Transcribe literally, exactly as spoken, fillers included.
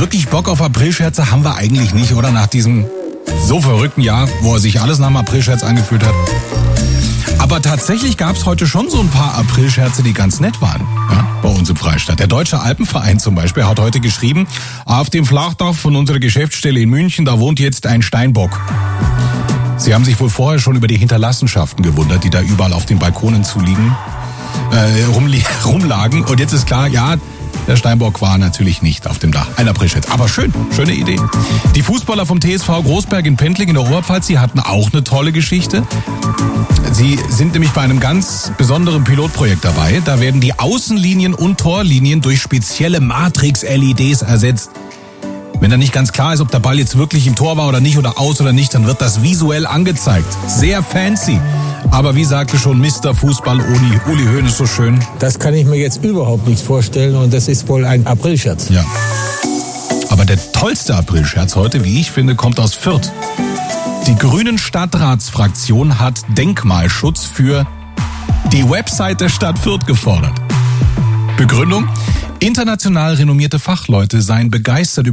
wirklich Bock auf Aprilscherze haben wir eigentlich nicht, oder? Nach diesem so verrückten Jahr, wo er sich alles nach dem Aprilscherz angefühlt hat. Aber tatsächlich gab es heute schon so ein paar Aprilscherze, die ganz nett waren, ja, bei uns im Freistaat. Der Deutsche Alpenverein zum Beispiel hat heute geschrieben, auf dem Flachdach von unserer Geschäftsstelle in München, da wohnt jetzt ein Steinbock. Sie haben sich wohl vorher schon über die Hinterlassenschaften gewundert, die da überall auf den Balkonen zuliegen, äh, rumli- rumlagen. Und jetzt ist klar, ja, der Steinbock war natürlich nicht auf dem Dach. Ein Aprilscherz. Aber schön, schöne Idee. Die Fußballer vom T S V Großberg in Pentling in der Oberpfalz, die hatten auch eine tolle Geschichte. Sie sind nämlich bei einem ganz besonderen Pilotprojekt dabei. Da werden die Außenlinien und Torlinien durch spezielle Matrix-L E Ds ersetzt. Wenn dann nicht ganz klar ist, ob der Ball jetzt wirklich im Tor war oder nicht oder aus oder nicht, dann wird das visuell angezeigt. Sehr fancy. Aber wie sagte schon Mister Fußball Uli, Uli Hoeneß so schön. Das kann ich mir jetzt überhaupt nicht vorstellen und das ist wohl ein Aprilscherz. Ja. Aber der tollste Aprilscherz heute, wie ich finde, kommt aus Fürth. Die Grünen Stadtratsfraktion hat Denkmalschutz für die Website der Stadt Fürth gefordert. Begründung: International renommierte Fachleute seien begeistert über